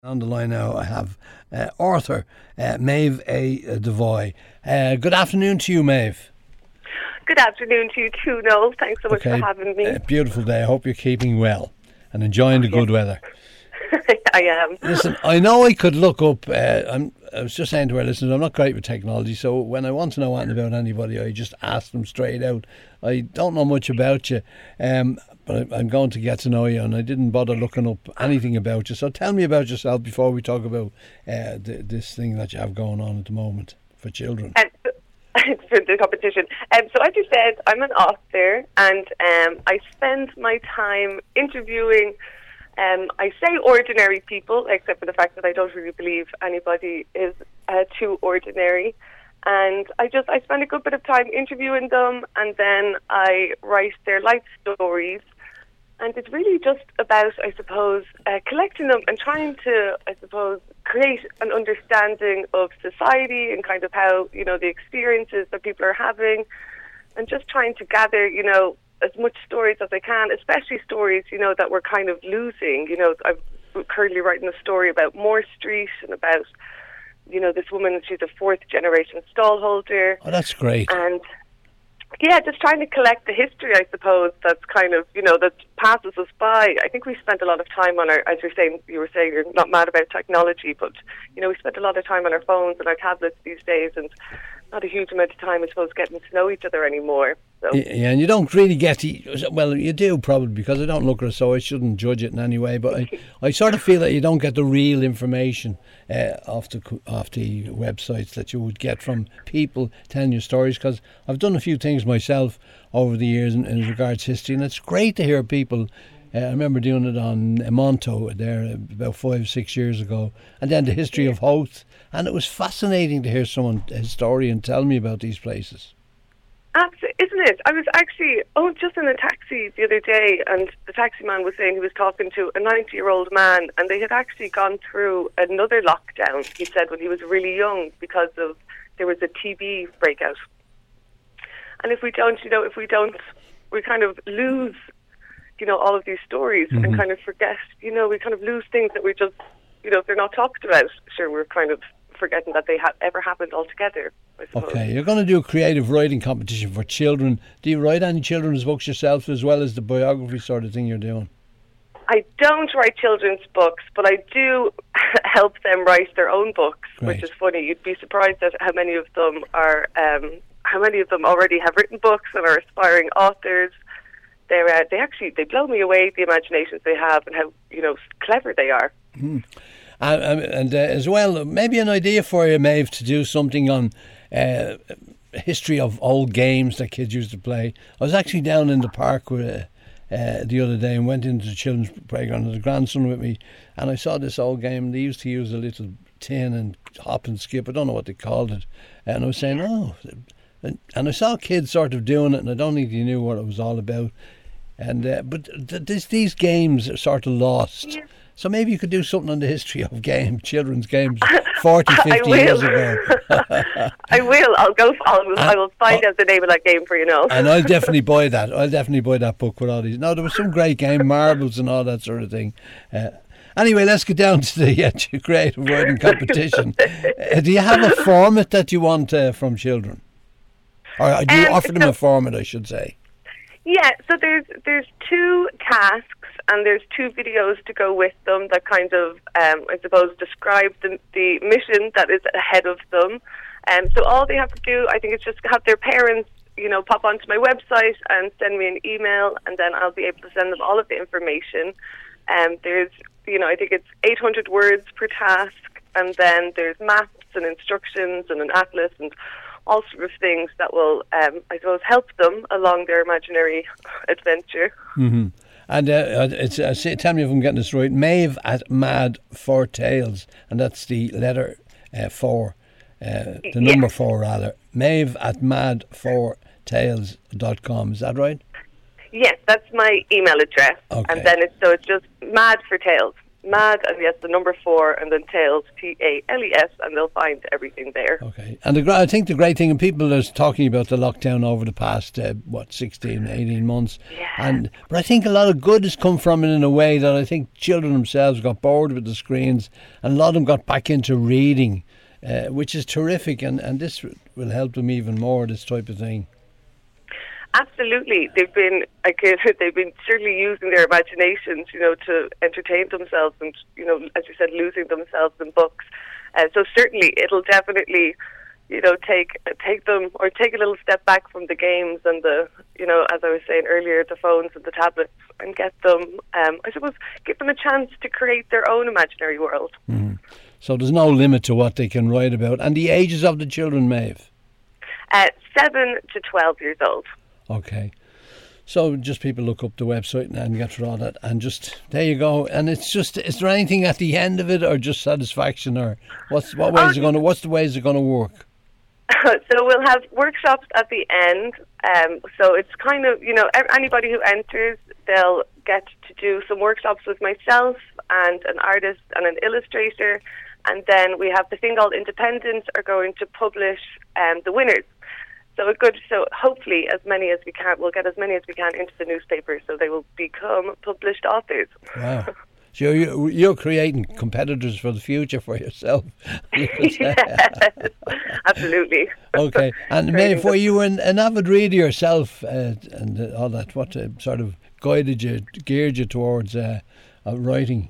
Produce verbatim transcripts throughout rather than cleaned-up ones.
On the line now, I have uh, author uh, Maeve A. Devoy. Uh, good afternoon to you, Maeve. Good afternoon to you too, Noel. Thanks so much okay. for having me. Uh, beautiful day. I hope you're keeping well and enjoying the good yes. weather. I am. Listen, I know I could look up, uh, I'm, I was just saying to our listeners, I'm not great with technology, so when I want to know anything about anybody, I just ask them straight out. I don't know much about you, um, but I'm going to get to know you, and I didn't bother looking up anything about you. So tell me about yourself before we talk about uh, th- this thing that you have going on at the moment for children. Um, for the competition. Um, so as you said, I'm an author, and um, I spend my time interviewing Um, I say ordinary people, except for the fact that I don't really believe anybody is uh, too ordinary. And I just, I spend a good bit of time interviewing them, and then I write their life stories. And it's really just about, I suppose, uh, collecting them and trying to, I suppose, create an understanding of society and kind of how, you know, the experiences that people are having, and just trying to gather, you know, as much stories as I can, especially stories, you know, that we're kind of losing. You know, I'm currently writing a story about Moore Street and about, you know, this woman, she's a fourth generation stallholder. Oh, that's great. And yeah, just trying to collect the history, I suppose, that's kind of, you know, that passes us by. I think we spent a lot of time on our, as you're saying, you were saying you're not mad about technology, but, you know, we spent a lot of time on our phones and our tablets these days, and not a huge amount of time, I suppose, getting to know each other anymore. So. Yeah, and you don't really get to, well, you do probably, because I don't look at it, so I shouldn't judge it in any way, but I, I sort of feel that you don't get the real information uh, off the off the websites that you would get from people telling you stories, because I've done a few things myself over the years in, in regards to history, and it's great to hear people. Uh, I remember doing it on Monto there about five, six years ago, and then the history of Howth, and it was fascinating to hear someone, a historian, tell me about these places. Absolutely, isn't it? I was actually, oh, just in a taxi the other day, and the taxi man was saying he was talking to a ninety-year-old man, and they had actually gone through another lockdown, he said, when he was really young, because of, there was a T B breakout. And if we don't, you know, if we don't, we kind of lose, you know, all of these stories mm-hmm. and kind of forget, you know, we kind of lose things that we just, you know, if they're not talked about, sure, we're kind of forgetting that they ha- ever happened altogether, I suppose. Okay, you're going to do a creative writing competition for children. Do you write any children's books yourself, as well as the biography sort of thing you're doing? I don't write children's books, but I do help them write their own books, Great. Which is funny. You'd be surprised at how many of them are, um, how many of them already have written books and are aspiring authors. They're, uh, they actually, they blow me away, the imaginations they have and how, you know, clever they are. Mm. Uh, and uh, as well, maybe an idea for you, Maeve, to do something on uh, history of old games that kids used to play. I was actually down in the park with, uh, uh, the other day and went into the children's playground with a grandson with me, and I saw this old game. They used to use a little tin and hop and skip. I don't know what they called it. And I was saying, oh, and, and I saw kids sort of doing it, and I don't think they knew what it was all about. And uh, but th- this, these games are sort of lost. Yeah. So maybe you could do something on the history of game, children's games, forty, fifty years ago. I will. I'll go. I'll, I will find uh, out the name of that game for you now. And I'll definitely buy that. I'll definitely buy that book with all these. No, there was some great game, marbles and all that sort of thing. Uh, anyway, let's get down to the uh, creative writing competition. Uh, do you have a format that you want uh, from children? Or do you um, offer them so, a format, I should say? Yeah, so there's there's two tasks and there's two videos to go with them that kind of, um, I suppose, describe the, the mission that is ahead of them. Um, so all they have to do, I think, is just have their parents, you know, pop onto my website and send me an email, and then I'll be able to send them all of the information. Um, there's, you know, I think it's eight hundred words per task, and then there's maps and instructions and an atlas and all sorts of things that will, um, I suppose, help them along their imaginary adventure. Mm-hmm. And uh, it's uh, say, tell me if I'm getting this right. Maeve at Mad for Tales, and that's the letter uh, four, uh, the yes. number four rather. Maeve at mad for tales dot com. Is that right? Yes, that's my email address. Okay. And then it's so it's just Mad for Tales. Mad, and yes, the number four, and then Tales, T A L E S, and they'll find everything there. Okay. And the, I think the great thing, and people are talking about the lockdown over the past, uh, what, sixteen, eighteen months. Yeah. And But I think a lot of good has come from it in a way that I think children themselves got bored with the screens, and a lot of them got back into reading, uh, which is terrific. And, and this will help them even more, this type of thing. Absolutely, they've been like they've been certainly using their imaginations, you know, to entertain themselves, and you know, as you said, losing themselves in books. Uh, so certainly, it'll definitely, you know, take take them or take a little step back from the games and the, you know, as I was saying earlier, the phones and the tablets, and get them, um, I suppose, give them a chance to create their own imaginary world. Mm. So there's no limit to what they can write about, and the ages of the children, Maeve. Uh, seven to twelve years old. Okay. So just people look up the website and get through all that, and just, there you go. And it's just, is there anything at the end of it, or just satisfaction, or what's what ways are going to, what's the ways are going to work? So we'll have workshops at the end. Um, so it's kind of, you know, anybody who enters, they'll get to do some workshops with myself and an artist and an illustrator. And then we have the Fingal Independent are going to publish um, the winners. So it good. So hopefully, as many as we can, we'll get as many as we can into the newspaper, so they will become published authors. Wow! So you're, you're creating competitors for the future for yourself. Yes, absolutely. Okay, and Maeve, were you an, an avid reader yourself, uh, and all that? What uh, sort of guided you, geared you towards uh, uh, writing?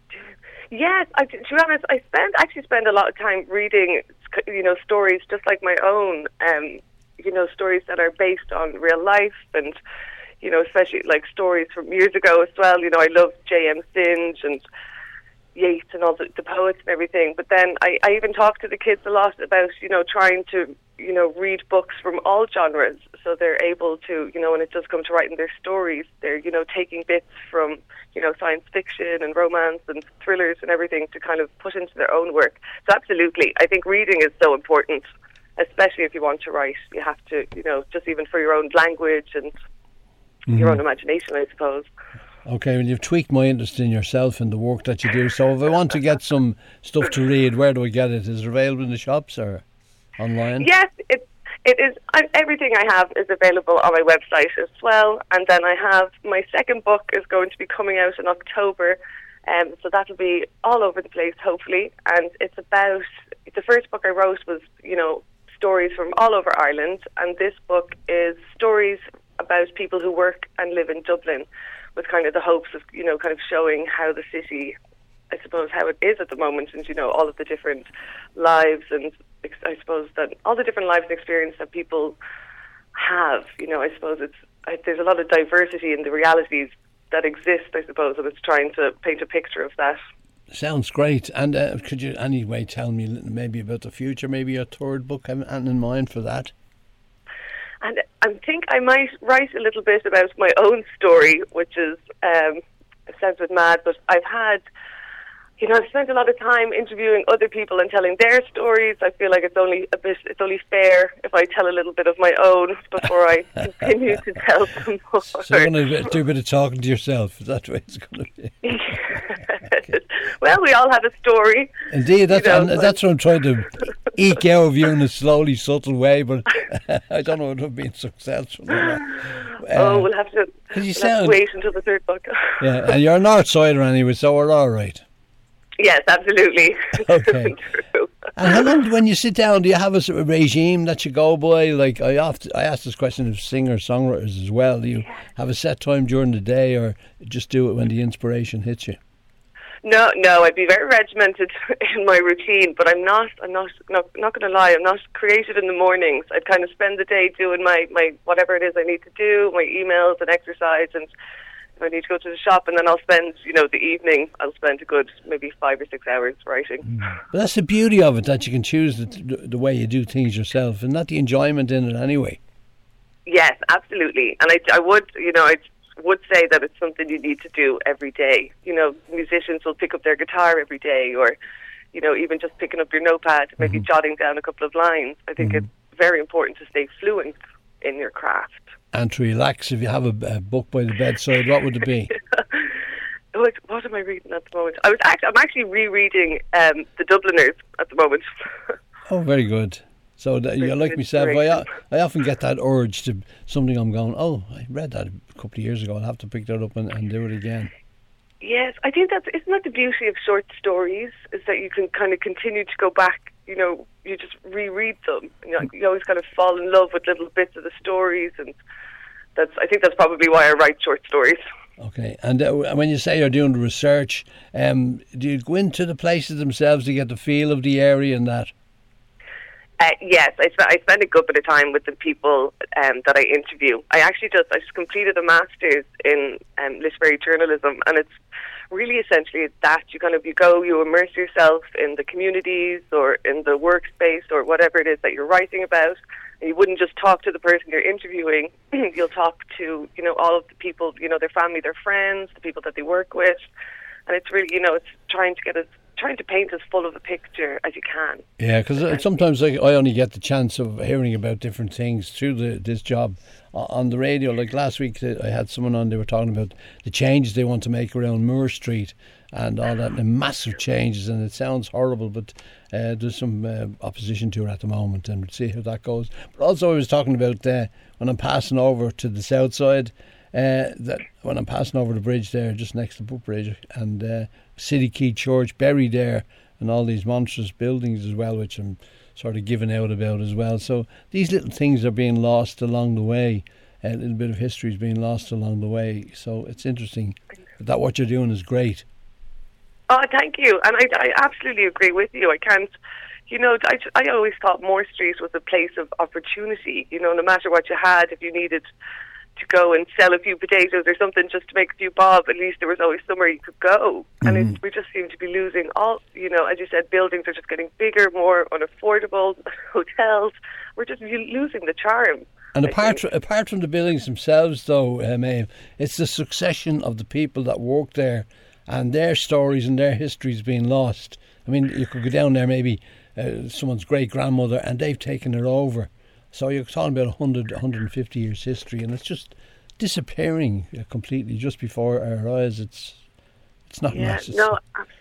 Yes, I, to be honest, I spend actually spend a lot of time reading, you know, stories just like my own. Um, you know, stories that are based on real life, and, you know, especially like stories from years ago as well. You know, I love J M Singe and Yeats and all the, the poets and everything. But then I, I even talk to the kids a lot about, you know, trying to, you know, read books from all genres, so they're able to, you know, when it does come to writing their stories, they're, you know, taking bits from, you know, science fiction and romance and thrillers and everything to kind of put into their own work. So absolutely, I think reading is so important. Especially if you want to write, you have to, you know, just even for your own language and mm-hmm. your own imagination, I suppose. Okay, well, you've tweaked my interest in yourself and the work that you do. So if I want to get some stuff to read, where do I get it? Is it available in the shops or online? Yes, it, it is. I, everything I have is available on my website as well. And then I have, my second book is going to be coming out in October. Um, so that'll be all over the place, hopefully. And it's about, the first book I wrote was, you know, stories from all over Ireland, and this book is stories about people who work and live in Dublin, with kind of the hopes of, you know, kind of showing how the city, I suppose, how it is at the moment, and, you know, all of the different lives, and I suppose that all the different lives and experience that people have. You know, I suppose it's I, there's a lot of diversity in the realities that exist, I suppose, and it's trying to paint a picture of that. Sounds great. And uh, could you anyway tell me maybe about the future, maybe your third book, have anything in mind for that? And I think I might write a little bit about my own story, which is, um, it sounds a bit mad, but I've had, you know, I've spent a lot of time interviewing other people and telling their stories. I feel like it's only a bit, it's only fair if I tell a little bit of my own before I continue to tell them more. So you're going to do a bit of talking to yourself. Is that the way it's going to be? Okay. Well, we all have a story. Indeed, that's, you know, and that's what I'm trying to eke out of you in a slowly, subtle way, but I don't know if I've been successful. Uh, oh, we'll have to, you we'll sound, have to wait until the third book. Yeah, and you're a North Sider anyway, so we're all right. Yes, absolutely. Okay. And how long, when you sit down, do you have a sort of regime that you go by? Like, I often, I ask this question of singers, songwriters as well. Do you have a set time during the day, or just do it when the inspiration hits you? No, no, I'd be very regimented in my routine, but I'm not, I'm not, not, not going to lie, I'm not creative in the mornings. I'd kind of spend the day doing my, my, whatever it is I need to do, my emails and exercise, and if I need to go to the shop, and then I'll spend, you know, the evening, I'll spend a good maybe five or six hours writing. Mm. But that's the beauty of it, that you can choose the, the way you do things yourself, and not the enjoyment in it anyway. Yes, absolutely. And I, I would, you know, I would say that it's something you need to do every day. You know, musicians will pick up their guitar every day, or, you know, even just picking up your notepad, maybe mm-hmm. jotting down a couple of lines. I think mm-hmm. it's very important to stay fluent in your craft. And to relax, if you have a, a book by the bedside, what would it be? what, what am I reading at the moment? I was actually, I'm actually rereading um, The Dubliners at the moment. Oh, very good. So that, you like myself, I, I often get that urge to something I'm going, oh, I read that a couple of years ago, I'll have to pick that up and, and do it again. Yes, I think that's, isn't that the beauty of short stories, is that you can kind of continue to go back, you know, you just reread them. You know, you always kind of fall in love with little bits of the stories, and that's, I think that's probably why I write short stories. Okay, and uh, when you say you're doing the research, um, do you go into the places themselves to get the feel of the area and that? Uh, yes, I, sp- I spend a good bit of time with the people um, that I interview. I actually just I just completed a master's in um, literary journalism, and it's really essentially that you kind of you go, you immerse yourself in the communities or in the workspace or whatever it is that you're writing about. And you wouldn't just talk to the person you're interviewing. You'll talk to, you know, all of the people, you know, their family, their friends, the people that they work with, and it's really, you know, it's trying to get as trying to paint as full of a picture as you can. Yeah, because sometimes I, I only get the chance of hearing about different things through the, this job on the radio. Like last week, I had someone on, they were talking about the changes they want to make around Moore Street and all that, and massive changes, and it sounds horrible, but uh, there's some uh, opposition to it at the moment, and we'll see how that goes. But also I was talking about uh, when I'm passing over to the south side, uh, that when I'm passing over the bridge there, just next to Book Bridge, and uh, City Key Church buried there, and all these monstrous buildings as well, which I'm sort of giving out about as well. So these little things are being lost along the way. A little bit of history is being lost along the way. So it's interesting that what you're doing is great. Oh, thank you. And I, I absolutely agree with you. I can't, you know, I, I always thought Moore Street was a place of opportunity. You know, no matter what you had, if you needed to go and sell a few potatoes or something just to make a few bob, at least there was always somewhere you could go. Mm-hmm. And it, we just seem to be losing all, you know, as you said, buildings are just getting bigger, more unaffordable, hotels. We're just losing the charm. And apart, apart from the buildings themselves, though, uh, Maeve, it's the succession of the people that work there and their stories and their histories being lost. I mean, you could go down there, maybe uh, someone's great-grandmother, and they've taken it over. So you're talking about one hundred, one hundred fifty years history, and it's just disappearing completely just before our eyes. It's it's not yeah, nice. No,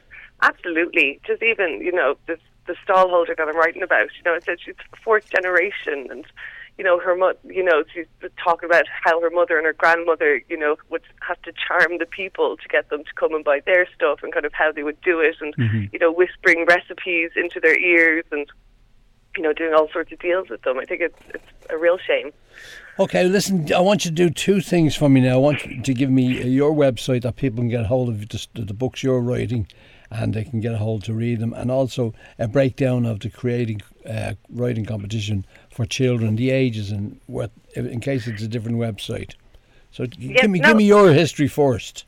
absolutely. Just even, you know, the, the stallholder that I'm writing about, you know, it says she's fourth generation, and, you know, her mo- you know, she's talking about how her mother and her grandmother, you know, would have to charm the people to get them to come and buy their stuff, and kind of how they would do it, and, mm-hmm. you know, whispering recipes into their ears, and, you know, doing all sorts of deals with them. I think it's it's a real shame. Okay, listen, I want you to do two things for me now. I want you to give me your website that people can get a hold of the, the books you're writing, and they can get a hold to read them, and also a breakdown of the creating uh, writing competition for children, the ages, and what, in case it's a different website. So yes, give me no. give me your history first.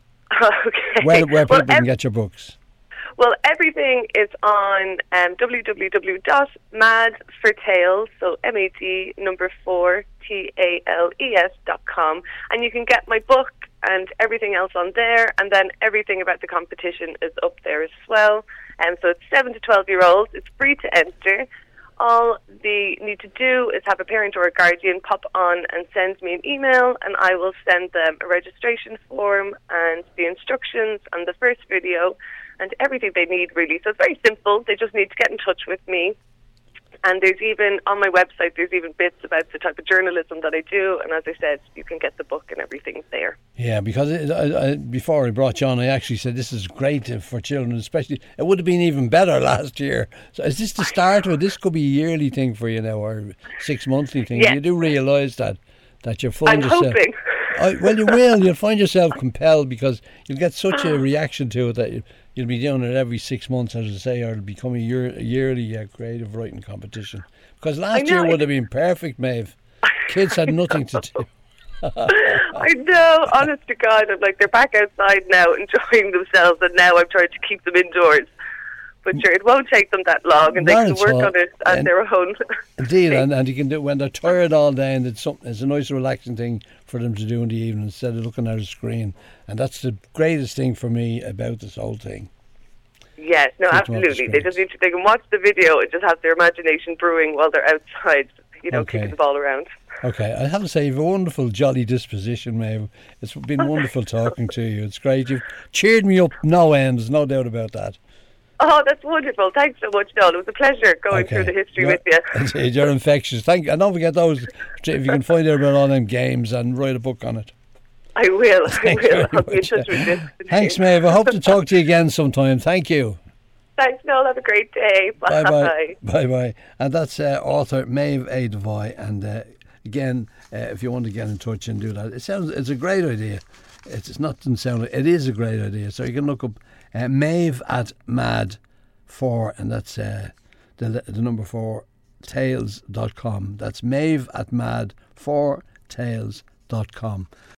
Okay. Where, where people well, can get your books. Well, everything is on um, w w w dot mad for tales, so M A D number four T A L E S dot com, and you can get my book and everything else on there, and then everything about the competition is up there as well. And um, so it's seven to twelve year olds. It's free to enter. All they need to do is have a parent or a guardian pop on and send me an email, and I will send them a registration form and the instructions and the first video and everything they need, really. So it's very simple. They just need to get in touch with me. And there's even, on my website, there's even bits about the type of journalism that I do. And as I said, you can get the book and everything there. Yeah, because it, I, I, before I brought you on, I actually said this is great for children, especially. It would have been even better last year. So is this the start, or this could be a yearly thing for you now, or six monthly thing? Yeah. You do realise that, that you're find I'm yourself... hoping. I, well, you will. You'll find yourself compelled, because you'll get such a reaction to it that you, you'll be doing it every six months, as I say, or it'll become a, year, a yearly uh, creative writing competition. Because last year would have been perfect, Maeve. Kids had nothing to do. I know, honest to God, I'm like, they're back outside now enjoying themselves, and now I'm trying to keep them indoors. But sure, it won't take them that long, and they can work on it at their own. Indeed, and, and you can do when they're tired all day, and it's something. It's a nice, relaxing thing for them to do in the evening instead of looking at a screen. And that's the greatest thing for me about this whole thing. Yes, no, absolutely. They just need to. They can watch the video and just have their imagination brewing while they're outside, you know, okay. kicking the ball around. Okay, I have to say, you've a wonderful, jolly disposition, Maeve. It's been wonderful talking to you. It's great. You've cheered me up no end, there's no doubt about that. Oh, that's wonderful. Thanks so much, Noel. It was a pleasure going Okay. through the history You're, with you. You're infectious. Thank, and don't forget those, if you can find out about all them games and write a book on it. I will. I Thanks will. very I'll be in much. touch with you. Thanks, Maeve. I hope to talk to you again sometime. Thank you. Thanks, Noel. Have a great day. Bye. Bye-bye. Bye-bye. And that's uh, author Maeve A. Devoy. And uh, again, uh, if you want to get in touch and do that, it sounds it's a great idea. It's, it's not doesn't sound like, it is a great idea. So you can look up uh, Maeve at Mad four, and that's uh, the the number four tales dot com. That's Maeve at Mad four tales dot com.